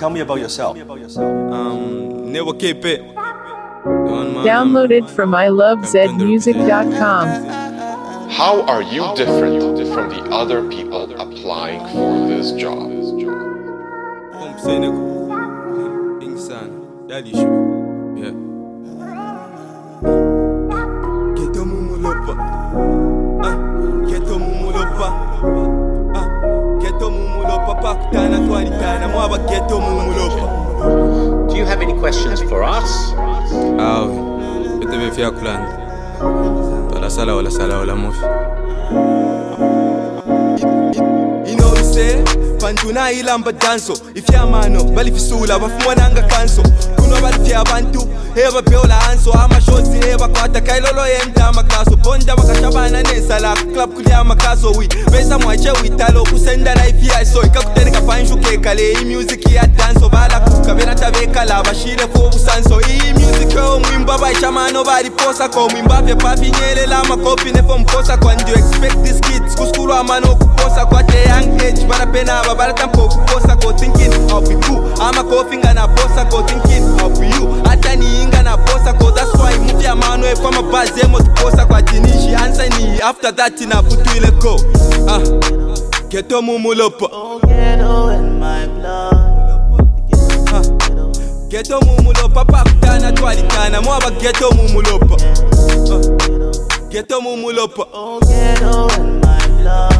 Tell me about yourself. Never keep it. Downloaded from ilovezmusic.com. How are you different from the other people applying for this job? Do you have any questions for us? Pantuna ilamba danso ifyamano balifisula bafumananga kanso kuno balifya abantu eba beola anso amashozi eba kwata kailolo yenda makaso bonda bakashabana nesala club kulia makaso wi besa mwache witalo kusenda na ifya so ikakutereka panshuke kale I music ya danso bala kukabena tabeka la bashire fo busanso I music yo mwimba ba chamano bali posa ko mwimba vya papi nyele la makopi ne fo mposa kwa ndio expect these kids kuskulu amano kuposa kwa the young age para pena babala tampoco posa ko thinking I'll be cool I'm a coughing and a posa ko thinking I'll be you atani inga na posa ko that's why move ya mano e kwa mabaze mo posa kwa tinishi answer ni after that na putu ile go Ghetto mumulopa ghetto in my blood Ghetto mumulopa pakutana twalikana mwaba ghetto mumulopa Ghetto mumulopa ghetto in my blood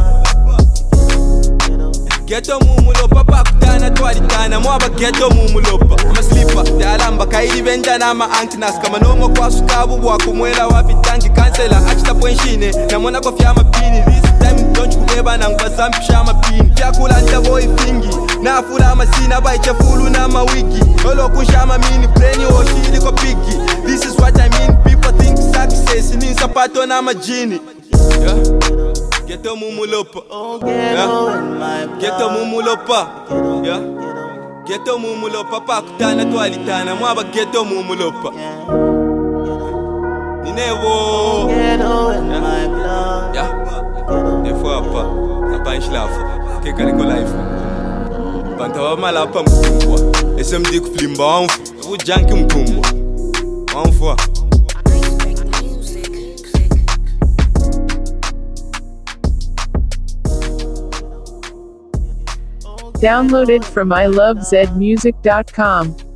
Ghetto mumulopa pakutana twalikana mwaba ghetto mumulopa Amaslipa dalamba kaili benda na ma anknas kama nomo kwa sukabu bwa kumwela wapi tangi kansela achita poinshine na mwana kwa fyama pini this time don't kubeba na ngwazampisha mapini fyakula boy fingi na afula masina baicha fulu na mawiki olo kunshama mini brain oshili ko pigi this is what I mean people think success ni sapato na majini Ghetto mumulopa ghetto in my blood Ghetto mumulopa Ghetto mumulopa pakutana twalitana mwaba ghetto mumulopa Ninevo ghetto in my blood Nefo hapa hapa inshlafu keka liko life Banta wa malapa mkumbwa SMD kuflimba wanfu ujanki mkumbwa wanfu Downloaded from ilovezmusic.com.